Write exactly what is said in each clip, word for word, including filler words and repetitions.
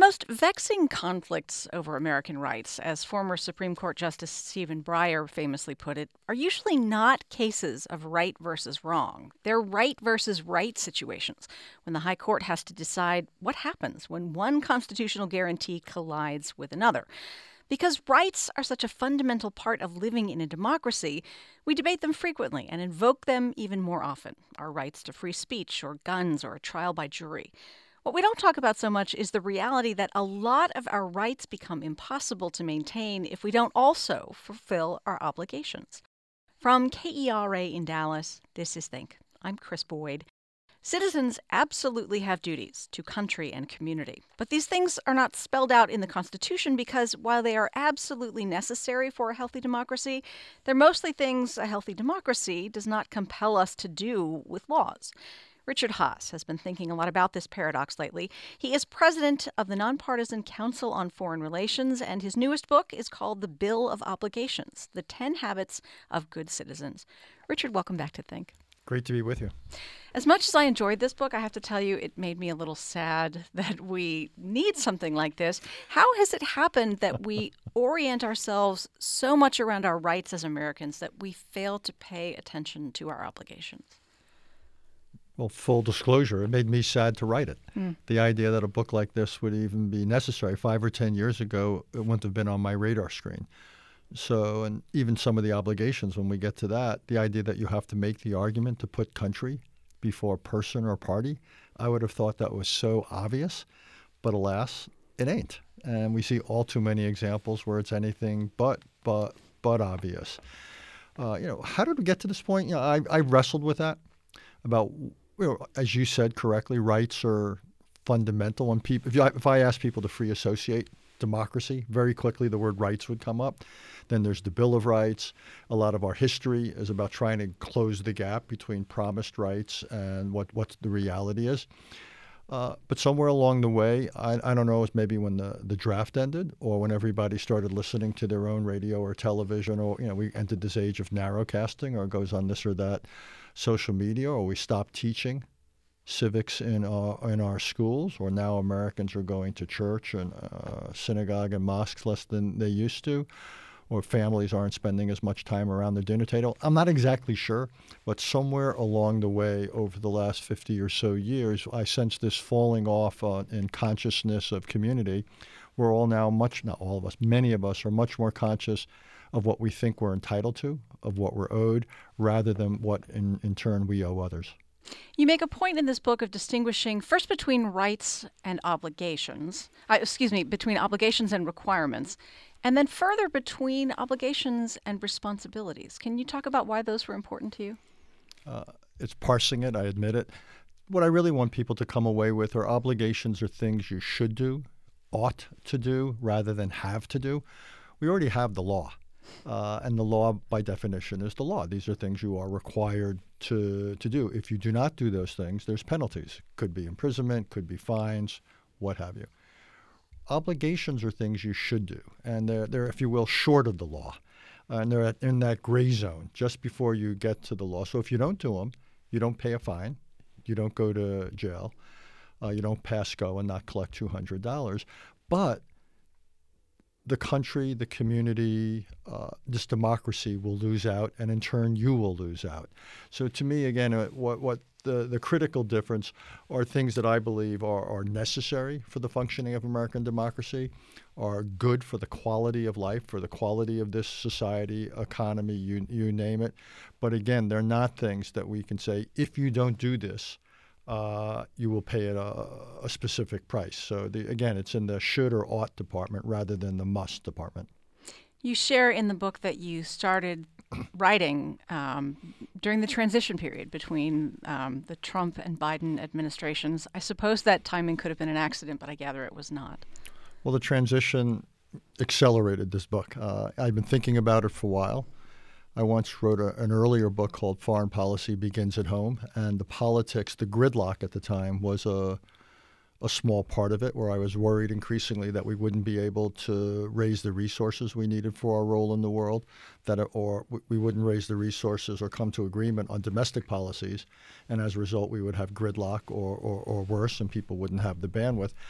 most vexing conflicts over American rights, as former Supreme Court Justice Stephen Breyer famously put it, are usually not cases of right versus wrong. They're right versus right situations, when the High Court has to decide what happens when one constitutional guarantee collides with another. Because rights are such a fundamental part of living in a democracy, we debate them frequently and invoke them even more often. Our rights to free speech or guns or a trial by jury. What we don't talk about so much is the reality that a lot of our rights become impossible to maintain if we don't also fulfill our obligations. From K E R A in Dallas, this is Think. I'm Chris Boyd. Citizens absolutely have duties to country and community. But these things are not spelled out in the Constitution because while they are absolutely necessary for a healthy democracy, they're mostly things a healthy democracy does not compel us to do with laws. Richard Haass has been thinking a lot about this paradox lately. He is president of the Nonpartisan Council on Foreign Relations, and his newest book is called The Bill of Obligations, The Ten Habits of Good Citizens. Richard, welcome back to Think. Great to be with you. As much as I enjoyed this book, I have to tell you, it made me a little sad that we need something like this. How has it happened that we orient ourselves so much around our rights as Americans that we fail to pay attention to our obligations? Well, full disclosure, it made me sad to write it. Mm. The idea that a book like this would even be necessary five or ten years ago, it wouldn't have been on my radar screen. So, and even some of the obligations, when we get to that, the idea that you have to make the argument to put country before person or party, I would have thought that was so obvious. But alas, it ain't. And we see all too many examples where it's anything but, but, but obvious. Uh, you know, how did we get to this point? You know, I, I wrestled with that about, you know, as you said correctly, rights are fundamental. And people, if, you, if I ask people to free associate democracy, very quickly the word rights would come up. Then there's the Bill of Rights. A lot of our history is about trying to close the gap between promised rights and what, what the reality is. Uh, but somewhere along the way, I, I don't know, it's maybe when the, the draft ended or when everybody started listening to their own radio or television, or, you know, we entered this age of narrowcasting, or it goes on this or that social media, or we stopped teaching civics in our, in our schools, or now Americans are going to church and uh, synagogue and mosques less than they used to, or families aren't spending as much time around the dinner table. I'm not exactly sure, but somewhere along the way over the last fifty or so years, I sense this falling off uh, in consciousness of community. We're all now much, not all of us, many of us are much more conscious of what we think we're entitled to, of what we're owed, rather than what in, in turn we owe others. You make a point in this book of distinguishing first between rights and obligations, uh, excuse me, between obligations and requirements, and then further between obligations and responsibilities. Can you talk about why those were important to you? Uh, it's parsing it, I admit it. What I really want people to come away with are obligations are things you should do, ought to do, rather than have to do. We already have the law. Uh, and the law, by definition, is the law. These are things you are required to, to do. If you do not do those things, there's penalties. Could be imprisonment, could be fines, what have you. Obligations are things you should do, and they're, they're if you will, short of the law. Uh, and they're in that gray zone just before you get to the law. So if you don't do them, you don't pay a fine, you don't go to jail, uh, you don't pass go and not collect two hundred dollars. But the country, the community, uh, this democracy will lose out, and in turn you will lose out. So to me, again, uh, what, what the, the critical difference are things that I believe are, are necessary for the functioning of American democracy, are good for the quality of life, for the quality of this society, economy, you, you name it. But again, they're not things that we can say, if you don't do this, Uh, you will pay it a, a specific price. So the, again, it's in the should or ought department rather than the must department. You share in the book that you started writing um, during the transition period between um, the Trump and Biden administrations. I suppose that timing could have been an accident, but I gather it was not. Well, the transition accelerated this book. Uh, I've been thinking about it for a while. I once wrote a, an earlier book called Foreign Policy Begins at Home, and the politics, the gridlock at the time was a, a small part of it, where I was worried increasingly that we wouldn't be able to raise the resources we needed for our role in the world, that or we wouldn't raise the resources or come to agreement on domestic policies, and as a result we would have gridlock or, or, or worse, and people wouldn't have the bandwidth.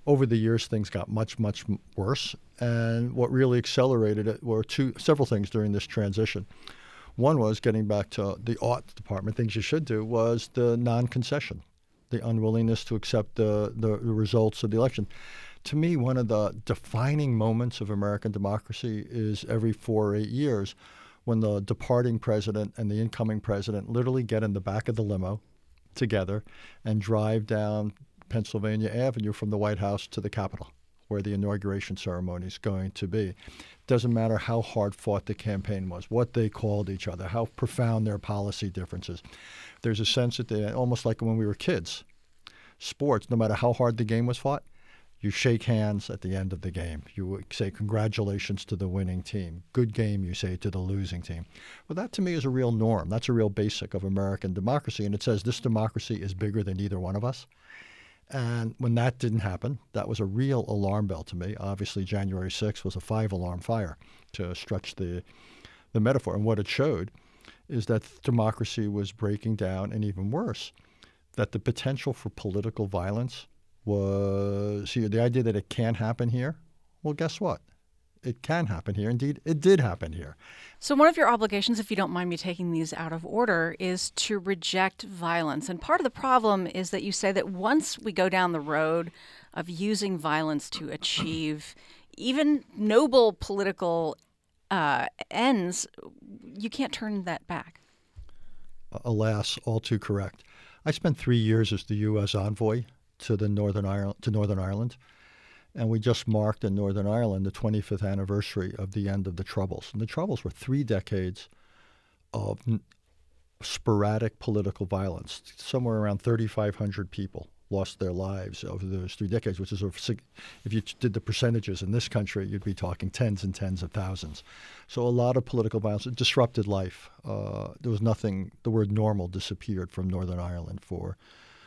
Over the years, things got much, much worse. And what really accelerated it were two, several things during this transition. One was, getting back to the ought department, things you should do, was the non-concession, the unwillingness to accept the, the, the results of the election. To me, one of the defining moments of American democracy is every four or eight years when the departing president and the incoming president literally get in the back of the limo together and drive down Pennsylvania Avenue from the White House to the Capitol, where the inauguration ceremony is going to be. Doesn't matter how hard fought the campaign was, what they called each other, how profound their policy differences. There's a sense that they, almost like when we were kids, sports, no matter how hard the game was fought, you shake hands at the end of the game. You say congratulations to the winning team. Good game, you say, to the losing team. Well, that to me is a real norm. That's a real basic of American democracy. And it says this democracy is bigger than either one of us. And when that didn't happen, that was a real alarm bell to me. Obviously, January sixth was a five-alarm fire, to stretch the, the metaphor. And what it showed is that democracy was breaking down, and even worse, that the potential for political violence was, see, the idea that it can't happen here, well, guess what? It can happen here. Indeed, it did happen here. So one of your obligations, if you don't mind me taking these out of order, is to reject violence. And part of the problem is that you say that once we go down the road of using violence to achieve even noble political uh, ends, you can't turn that back. Alas, all too correct. I spent three years as the U S envoy to the Northern Ireland, to Northern Ireland. And we just marked in Northern Ireland the twenty-fifth anniversary of the end of the Troubles. And the Troubles were three decades of n- sporadic political violence. Somewhere around thirty-five hundred people lost their lives over those three decades, which is, a, if you did the percentages in this country, you'd be talking tens and tens of thousands. So a lot of political violence. It disrupted life. Uh, there was nothing, the word normal disappeared from Northern Ireland for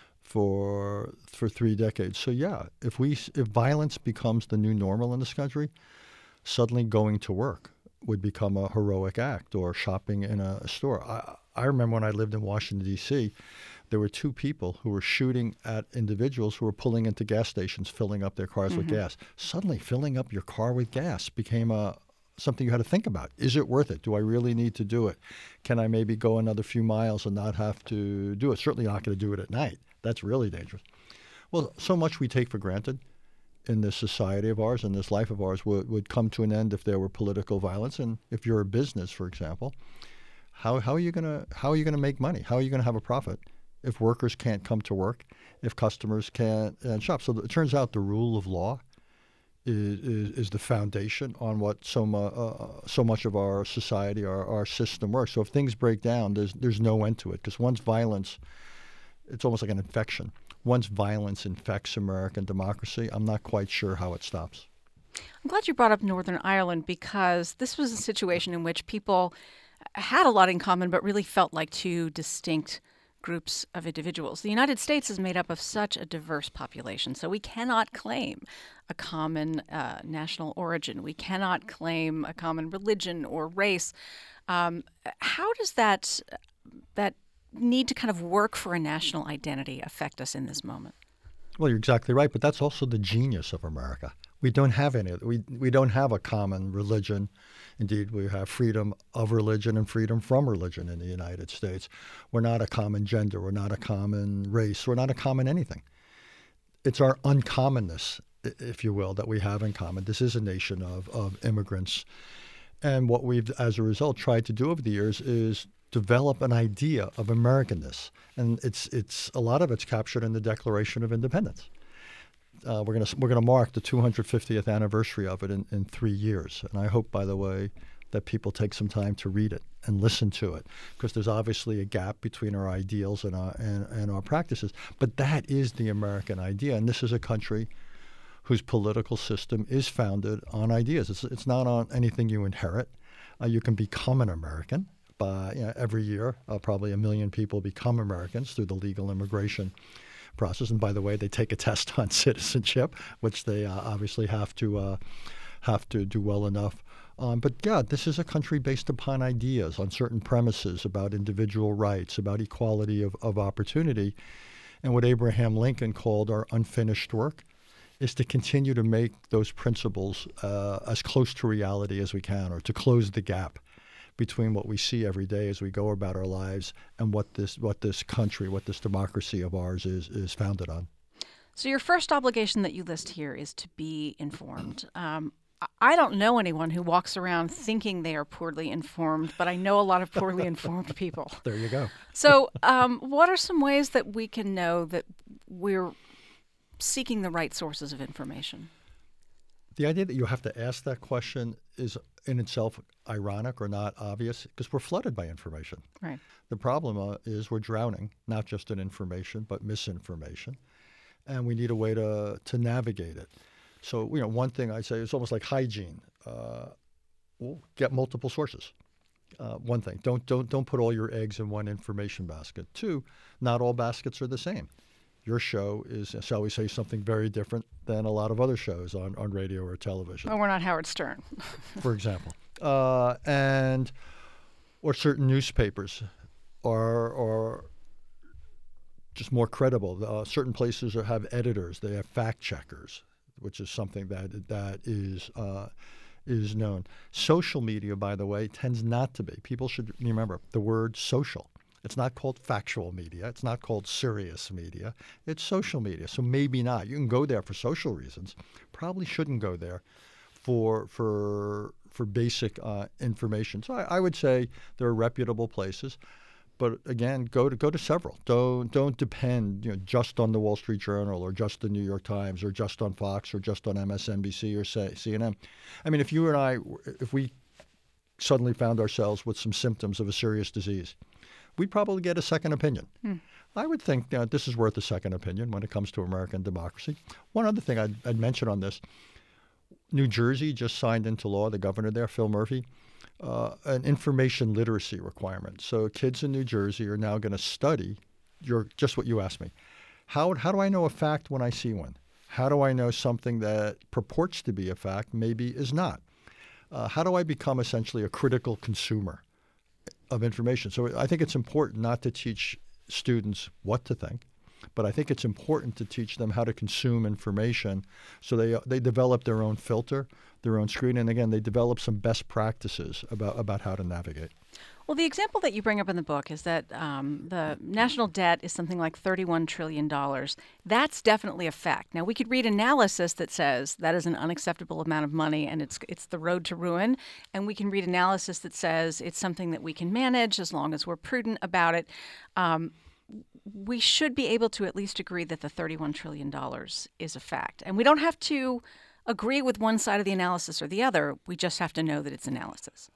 for for three decades. So yeah, if we if violence becomes the new normal in this country, suddenly going to work would become a heroic act, or shopping in a store. I, I remember when I lived in Washington, D C, there were two people who were shooting at individuals who were pulling into gas stations, filling up their cars mm-hmm. with gas. Suddenly, filling up your car with gas became a something you had to think about. Is it worth it? Do I really need to do it? Can I maybe go another few miles and not have to do it? Certainly not going to do it at night. That's really dangerous. Well, so much we take for granted in this society of ours, in this life of ours, would, would come to an end if there were political violence. And if you're a business, for example, how how are you gonna how are you gonna make money? How are you gonna have a profit if workers can't come to work, if customers can't uh, shop? So it turns out the rule of law is is, is the foundation on what so mu- uh, so much of our society, our our system works. So if things break down, there's there's no end to it, because once violence, it's almost like an infection. Once violence infects American democracy, I'm not quite sure how it stops. I'm glad you brought up Northern Ireland, because this was a situation in which people had a lot in common but really felt like two distinct groups of individuals. The United States is made up of such a diverse population, so we cannot claim a common uh, national origin. We cannot claim a common religion or race. Um, how does that that need to kind of work for a national identity affect us in this moment? Well, you're exactly right, but that's also the genius of America. We don't have any. We we don't have a common religion. Indeed, we have freedom of religion and freedom from religion in the United States. We're not a common gender. We're not a common race. We're not a common anything. It's our uncommonness, if you will, that we have in common. This is a nation of, of immigrants. And what we've, as a result, tried to do over the years is develop an idea of Americanness. And it's it's a lot of it's captured in the Declaration of Independence. Uh, we're going to we're going to mark the two hundred fiftieth anniversary of it in, in three years. And I hope, by the way, that people take some time to read it and listen to it, because there's obviously a gap between our ideals and our and, and our practices. But that is the American idea, and this is a country whose political system is founded on ideas. It's it's not on anything you inherit. Uh, you can become an American. By you know, every year, uh, probably a million people become Americans through the legal immigration process. And by the way, they take a test on citizenship, which they uh, obviously have to uh, have to do well enough. Um, but yeah, this is a country based upon ideas, on certain premises about individual rights, about equality of, of opportunity, and what Abraham Lincoln called our unfinished work is to continue to make those principles uh, as close to reality as we can, or to close the gap between what we see every day as we go about our lives and what this what this country, what this democracy of ours is is founded on. So your first obligation that you list here is to be informed. Um, I don't know anyone who walks around thinking they are poorly informed, but I know a lot of poorly informed people. There you go. So um, what are some ways that we can know that we're seeking the right sources of information? The idea that you have to ask that question is in itself ironic or not obvious, because we're flooded by information. Right. The problem uh, is we're drowning, not just in information, but misinformation. And we need a way to, to navigate it. So, you know, one thing I say is almost like hygiene. Uh, well, get multiple sources. Uh, one thing, don't don't don't put all your eggs in one information basket. Two, not all baskets are the same. Your show is, shall we say, something very different than a lot of other shows on, on radio or television. Well, we're not Howard Stern. For example. Uh, and or certain newspapers are, are just more credible. Uh, certain places are, have editors. They have fact checkers, which is something that that is uh, is known. Social media, by the way, tends not to be. People should remember the word social. It's not called factual media. It's not called serious media. It's social media. So maybe not. You can go there for social reasons. Probably shouldn't go there for for for basic uh, information. So I, I would say there are reputable places. But again, go to go to several. Don't don't depend, you know, just on the Wall Street Journal or just the New York Times or just on Fox or just on M S N B C or say C N N. I mean, if you and I, if we suddenly found ourselves with some symptoms of a serious disease, we'd probably get a second opinion. Hmm. I would think uh, this is worth a second opinion when it comes to American democracy. One other thing I'd, I'd mention on this: New Jersey just signed into law, the governor there, Phil Murphy, Uh, an information literacy requirement. So kids in New Jersey are now going to study your just what you asked me. How how do I know a fact when I see one? How do I know something that purports to be a fact maybe is not? Uh, how do I become essentially a critical consumer of information? So I think it's important not to teach students what to think, but I think it's important to teach them how to consume information so they they develop their own filter, their own screen, and again, they develop some best practices about, about how to navigate. Well, the example that you bring up in the book is that um, the national debt is something like thirty-one trillion dollars. That's definitely a fact. Now, we could read analysis that says that is an unacceptable amount of money and it's it's the road to ruin. And we can read analysis that says it's something that we can manage as long as we're prudent about it. Um, we should be able to at least agree that the thirty-one trillion dollars is a fact. And we don't have to agree with one side of the analysis or the other. We just have to know that it's analysis.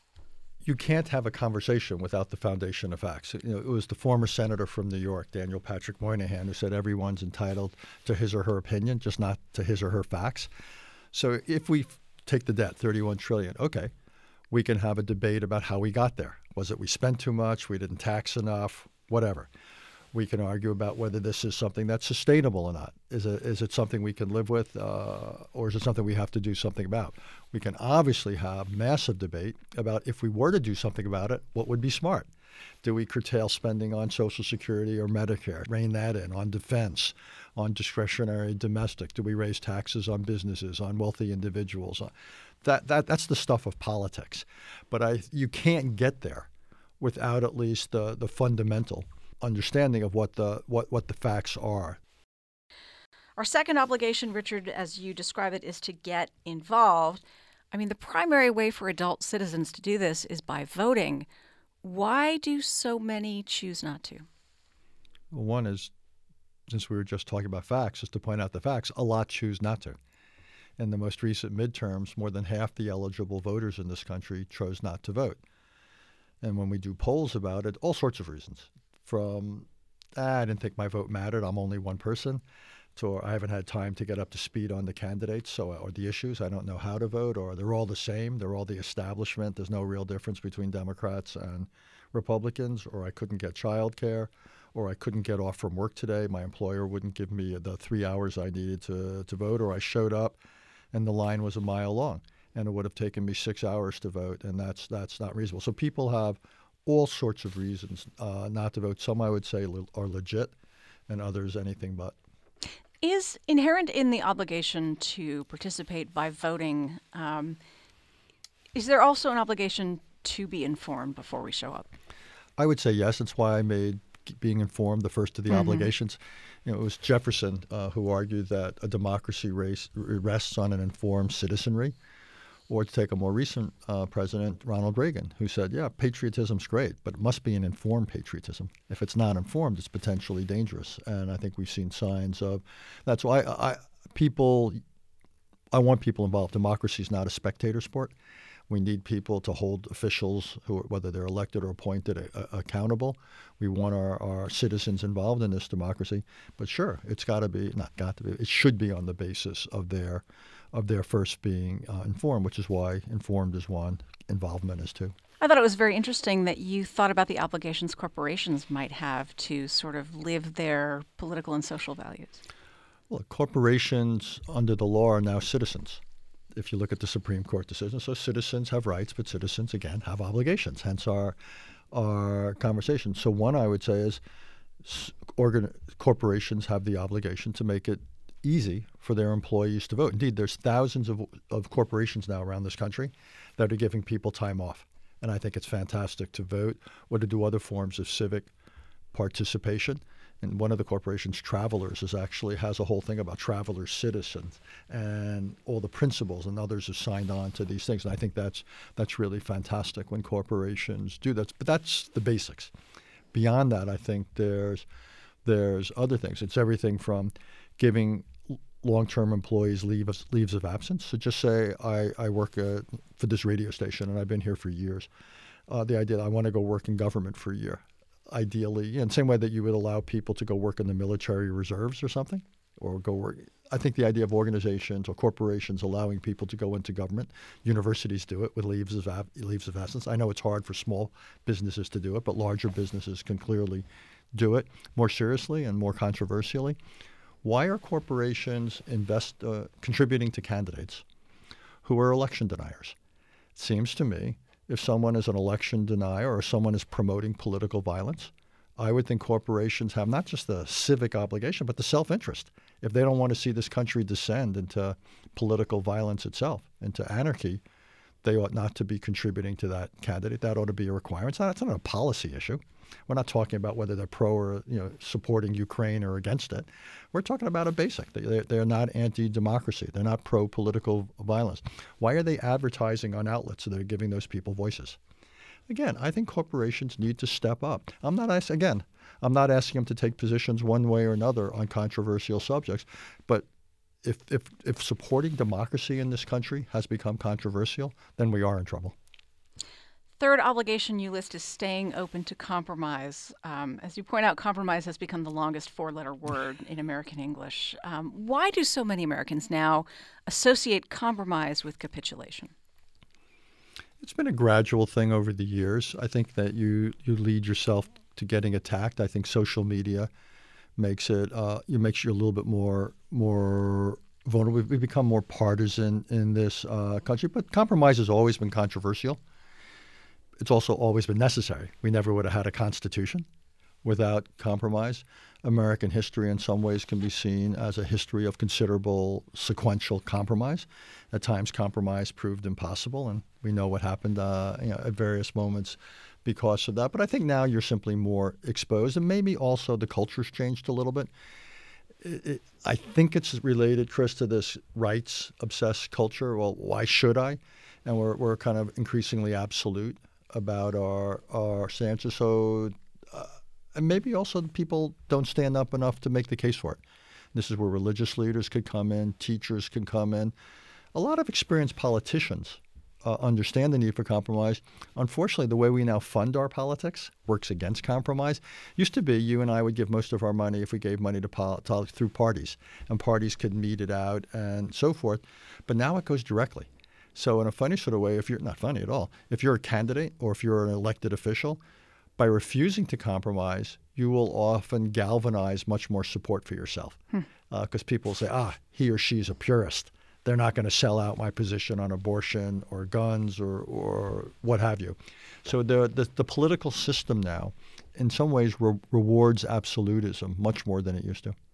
You can't have a conversation without the foundation of facts. You know, it was the former senator from New York, Daniel Patrick Moynihan, who said everyone's entitled to his or her opinion, just not to his or her facts. So if we take the debt, thirty-one trillion dollars, okay, we can have a debate about how we got there. Was it we spent too much, we didn't tax enough, whatever. We can argue about whether this is something that's sustainable or not. Is it, is it something we can live with, uh, or is it something we have to do something about? We can obviously have massive debate about if we were to do something about it, what would be smart? Do we curtail spending on Social Security or Medicare, rein that in, on defense, on discretionary domestic? Do we raise taxes on businesses, on wealthy individuals? That, that, that's the stuff of politics. But I, you can't get there without at least the, the fundamental understanding of what the what, what the facts are. Our second obligation, Richard, as you describe it, is to get involved. I mean, the primary way for adult citizens to do this is by voting. Why do so many choose not to? Well, one is, since we were just talking about facts, is to point out the facts. A lot choose not to. In the most recent midterms, more than half the eligible voters in this country chose not to vote. And when we do polls about it, all sorts of reasons. From, ah, I didn't think my vote mattered, I'm only one person, to I haven't had time to get up to speed on the candidates so or the issues, I don't know how to vote, or they're all the same, they're all the establishment, there's no real difference between Democrats and Republicans, or I couldn't get child care, or I couldn't get off from work today, my employer wouldn't give me the three hours I needed to, to vote, or I showed up and the line was a mile long, and it would have taken me six hours to vote, and that's that's not reasonable. So people have all sorts of reasons uh, not to vote. Some I would say le- are legit, and others anything but. Is inherent in the obligation to participate by voting, um, is there also an obligation to be informed before we show up? I would say yes. That's why I made being informed the first of the mm-hmm. obligations. You know, it was Jefferson uh, who argued that a democracy race rests on an informed citizenry. Or to take a more recent uh, president, Ronald Reagan, who said, yeah, patriotism's great, but it must be an informed patriotism. If it's not informed, it's potentially dangerous. And I think we've seen signs of that's why I, I people I want people involved. Democracy is not a spectator sport. We need people to hold officials, who, whether they're elected or appointed, a, a, accountable. We want our, our citizens involved in this democracy. But sure, it's got to be, not got to be, it should be on the basis of their of their first being uh, informed, which is why informed is one, involvement is two. I thought it was very interesting that you thought about the obligations corporations might have to sort of live their political and social values. Well, corporations under the law are now citizens. If you look at the Supreme Court decision, so citizens have rights, but citizens, again, have obligations, hence our our conversation. So one I would say is organ- corporations have the obligation to make it easy for their employees to vote. Indeed, there's thousands of, of corporations now around this country that are giving people time off. And I think it's fantastic to vote or to do other forms of civic participation. And one of the corporations, Travelers, is actually has a whole thing about traveler citizens and all the principles, and others have signed on to these things. And I think that's that's really fantastic when corporations do that. But that's the basics. Beyond that, I think there's there's other things. It's everything from giving long-term employees leave of, leaves of absence. So just say I, I work uh, for this radio station and I've been here for years. Uh, the idea that I want to go work in government for a year. Ideally, in the same way that you would allow people to go work in the military reserves or something, or go work. I think the idea of organizations or corporations allowing people to go into government, universities do it with leaves of ab- leaves of absence. I know it's hard for small businesses to do it, but larger businesses can clearly do it more seriously and more controversially. Why are corporations invest uh, contributing to candidates who are election deniers? It seems to me if someone is an election denier or someone is promoting political violence, I would think corporations have not just the civic obligation, but the self-interest. If they don't want to see this country descend into political violence itself, into anarchy, they ought not to be contributing to that candidate. That ought to be a requirement. It's not, it's not a policy issue. We're not talking about whether they're pro or you know supporting Ukraine or against it. We're talking about a basic. They, they're not anti-democracy. They're not pro-political violence. Why are they advertising on outlets that are giving those people voices? Again, I think corporations need to step up. I'm not asking, again, I'm not asking them to take positions one way or another on controversial subjects, but if if if supporting democracy in this country has become controversial, then we are in trouble. Third obligation you list is staying open to compromise. Um, as you point out, compromise has become the longest four-letter word in American English. Um, why do so many Americans now associate compromise with capitulation? It's been a gradual thing over the years. I think that you, you lead yourself to getting attacked. I think social media makes it uh, it makes you a little bit more more vulnerable. We've become more partisan in this uh, country, but compromise has always been controversial. It's also always been necessary. We never would have had a constitution without compromise. American history in some ways can be seen as a history of considerable sequential compromise. At times, compromise proved impossible, and we know what happened uh, you know, at various moments because of that. But I think now you're simply more exposed, and maybe also the culture's changed a little bit. It, it, I think it's related, Chris, to this rights-obsessed culture. Well, why should I? And we're we're kind of increasingly absolute about our our stances. So, uh, and maybe also people don't stand up enough to make the case for it. This is where religious leaders could come in, teachers can come in. A lot of experienced politicians uh, understand the need for compromise. Unfortunately, the way we now fund our politics works against compromise. Used to be you and I would give most of our money if we gave money to politics through parties, and parties could mete it out and so forth. But now it goes directly. So in a funny sort of way, if you're not funny at all, if you're a candidate or if you're an elected official, by refusing to compromise, you will often galvanize much more support for yourself. Because hmm. uh, people will say, ah, he or she is a purist. They're not going to sell out my position on abortion or guns or, or what have you. So the, the, the political system now, in some ways, re- rewards absolutism much more than it used to.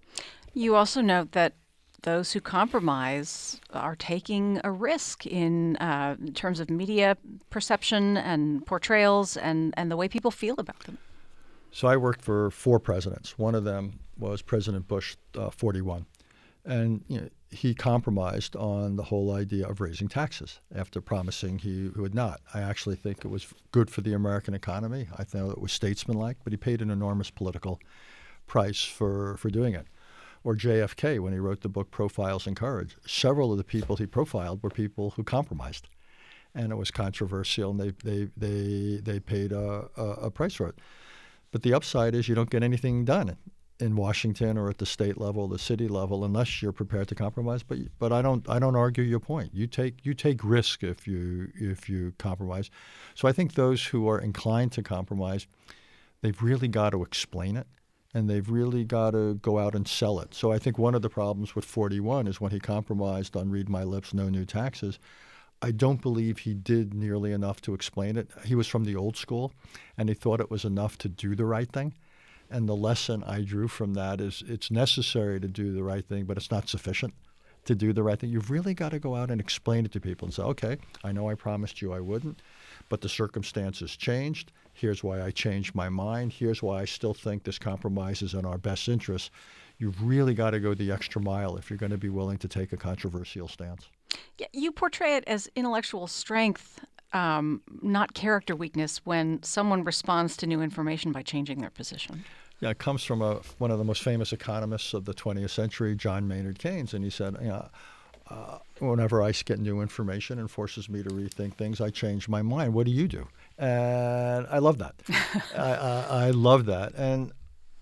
You also note that those who compromise are taking a risk in, uh, in terms of media perception and portrayals and, and the way people feel about them. So I worked for four presidents. One of them was President Bush, uh, forty-one. And you know, he compromised on the whole idea of raising taxes after promising he would not. I actually think it was good for the American economy. I thought it was statesmanlike, but he paid an enormous political price for, for doing it. Or J F K, when he wrote the book Profiles in Courage. Several of the people he profiled were people who compromised. And it was controversial, and they they they, they paid a, a, a price for it. But the upside is you don't get anything done in Washington or at the state level, the city level, unless you're prepared to compromise. But but I don't I don't argue your point. You take you take risk if you if you compromise. So I think those who are inclined to compromise, they've really got to explain it, and they've really got to go out and sell it. So I think one of the problems with forty-one is when he compromised on read my lips, no new taxes, I don't believe he did nearly enough to explain it. He was from the old school, and he thought it was enough to do the right thing. And the lesson I drew from that is it's necessary to do the right thing, but it's not sufficient to do the right thing. You've really got to go out and explain it to people and say, okay, I know I promised you I wouldn't, but the circumstances changed. Here's why I changed my mind. Here's why I still think this compromise is in our best interest. You've really got to go the extra mile if you're going to be willing to take a controversial stance. Yeah, you portray it as intellectual strength, um, not character weakness, when someone responds to new information by changing their position. Yeah, it comes from a, one of the most famous economists of the twentieth century, John Maynard Keynes, and he said, you know, uh, whenever I get new information and forces me to rethink things, I change my mind. What do you do? And I love that. I, I, I love that. And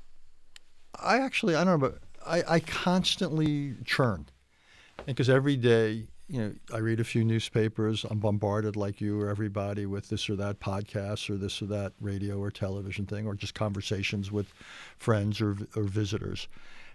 I actually, I don't know, but I, I constantly churn. Because every day, you know, I read a few newspapers. I'm bombarded like you or everybody with this or that podcast or this or that radio or television thing, or just conversations with friends or, or visitors.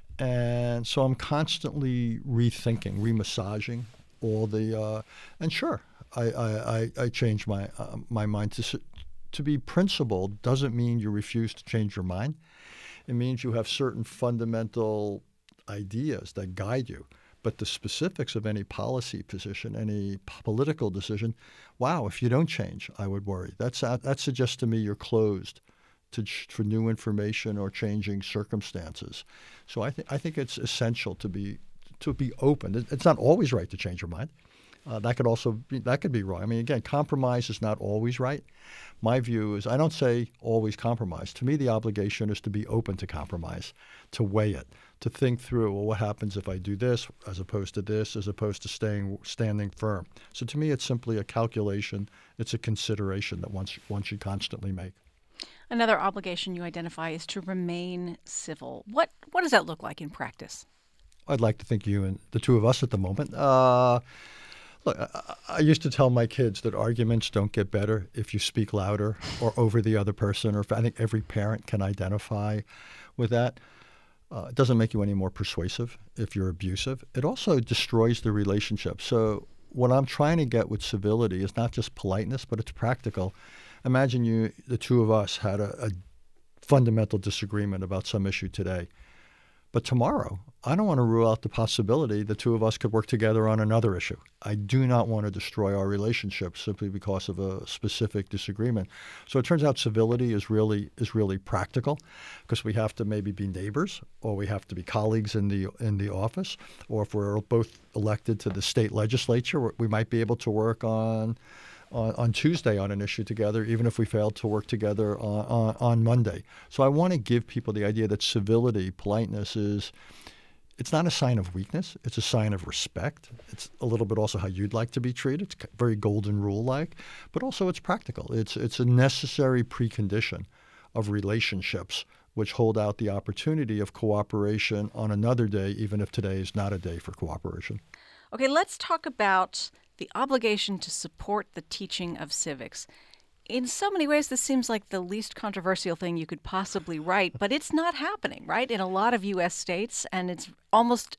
And so I'm constantly rethinking, remassaging all the, uh, and sure, I, I, I, I change my uh, my mind. To, to be principled doesn't mean you refuse to change your mind. It means you have certain fundamental ideas that guide you. But the specifics of any policy position, any p- political decision, wow, if you don't change, I would worry. That's, that suggests to me you're closed to, for new information or changing circumstances. So I, th- I think it's essential to be to be open. It's not always right to change your mind. Uh, that could also be, that could be wrong. I mean, again, compromise is not always right. My view is I don't say always compromise. To me, the obligation is to be open to compromise, to weigh it, to think through, well, what happens if I do this as opposed to this, as opposed to staying standing firm. So to me, it's simply a calculation. It's a consideration that one, one should constantly make. Another obligation you identify is to remain civil. What what does that look like in practice? I'd like to think you and the two of us at the moment. Uh, Look, I, I used to tell my kids that arguments don't get better if you speak louder or over the other person, or if I think every parent can identify with that. Uh, it doesn't make you any more persuasive if you're abusive. It also destroys the relationship. So what I'm trying to get with civility is not just politeness, but it's practical. Imagine you, the two of us, had a, a fundamental disagreement about some issue today. But tomorrow, I don't want to rule out the possibility the two of us could work together on another issue. I do not want to destroy our relationship simply because of a specific disagreement. So it turns out civility is really is really practical, because we have to maybe be neighbors, or we have to be colleagues in the in the office, or if we're both elected to the state legislature, we might be able to work on On, on Tuesday on an issue together, even if we failed to work together on, on, on Monday. So I want to give people the idea that civility, politeness is, it's not a sign of weakness. It's a sign of respect. It's a little bit also how you'd like to be treated. It's very golden rule-like, but also it's practical. It's, it's a necessary precondition of relationships which hold out the opportunity of cooperation on another day, even if today is not a day for cooperation. Okay, let's talk about the obligation to support the teaching of civics. In so many ways, this seems like the least controversial thing you could possibly write, but it's not happening, right, in a lot of U S states, and it's almost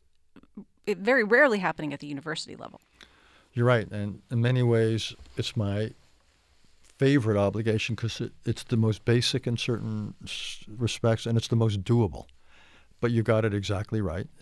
it very rarely happening at the university level. You're right, and in many ways, it's my favorite obligation because it, it's the most basic in certain respects, and it's the most doable. But you got it exactly right.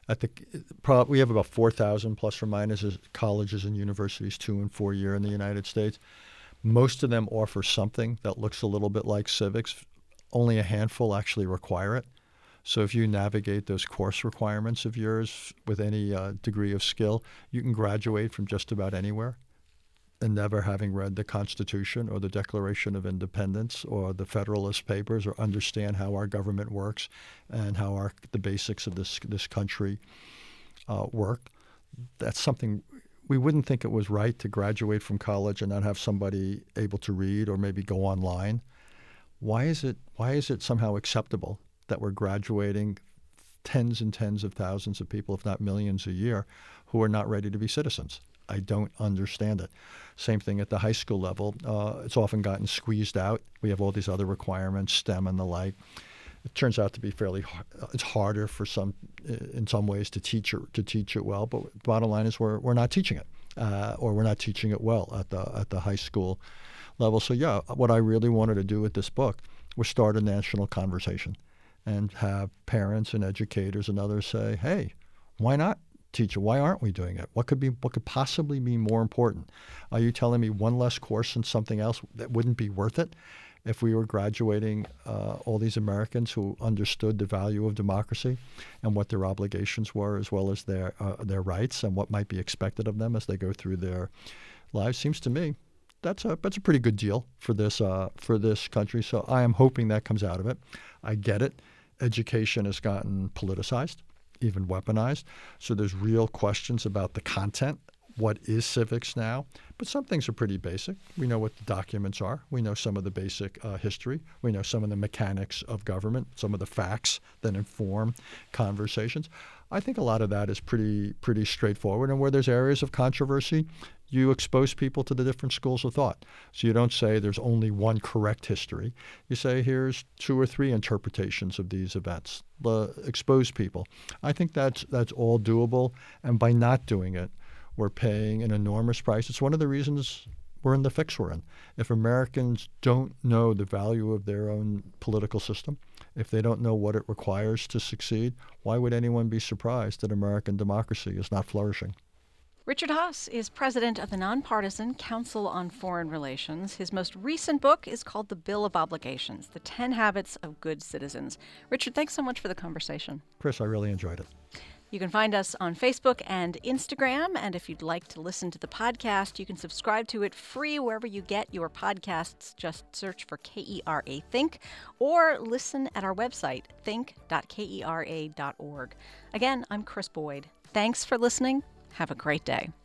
At the, pro, we have about four thousand plus or minus colleges and universities, two and four year in the United States. Most of them offer something that looks a little bit like civics. Only a handful actually require it. So if you navigate those course requirements of yours with any uh, degree of skill, you can graduate from just about anywhere and never having read the Constitution or the Declaration of Independence or the Federalist Papers or understand how our government works and how our, the basics of this, this country uh, work. That's something we wouldn't think it was right to graduate from college and not have somebody able to read or maybe go online. Why is it, why is it somehow acceptable that we're graduating tens and tens of thousands of people, if not millions a year, who are not ready to be citizens? I don't understand it. Same thing at the high school level. Uh, it's often gotten squeezed out. We have all these other requirements, STEM and the like. It turns out to be fairly hard. It's harder for some, in some ways, to teach it, to teach it well. But bottom line is we're we're not teaching it, uh, or we're not teaching it well at the at the high school level. So yeah, what I really wanted to do with this book was start a national conversation and have parents and educators and others say, hey, why not teach it? Why aren't we doing it? What could be? What could possibly be more important? Are you telling me one less course in something else that wouldn't be worth it if we were graduating uh, all these Americans who understood the value of democracy and what their obligations were, as well as their uh, their rights and what might be expected of them as they go through their lives? Seems to me that's a that's a pretty good deal for this uh, for this country. So I am hoping that comes out of it. I get it. Education has gotten politicized, even weaponized. So there's real questions about the content. What is civics now? But some things are pretty basic. We know what the documents are. We know some of the basic uh, history. We know some of the mechanics of government, some of the facts that inform conversations. I think a lot of that is pretty pretty straightforward. And where there's areas of controversy, you expose people to the different schools of thought. So you don't say there's only one correct history. You say here's two or three interpretations of these events. Uh, expose people. I think that's that's all doable. And by not doing it, we're paying an enormous price. It's one of the reasons we're in the fix we're in. If Americans don't know the value of their own political system, if they don't know what it requires to succeed, why would anyone be surprised that American democracy is not flourishing? Richard Haass is president of the nonpartisan Council on Foreign Relations. His most recent book is called The Bill of Obligations, The ten Habits of Good Citizens. Richard, thanks so much for the conversation. Chris, I really enjoyed it. You can find us on Facebook and Instagram, and if you'd like to listen to the podcast, you can subscribe to it free wherever you get your podcasts. Just search for K E R A Think, or listen at our website, think dot kera dot org. Again, I'm Chris Boyd. Thanks for listening. Have a great day.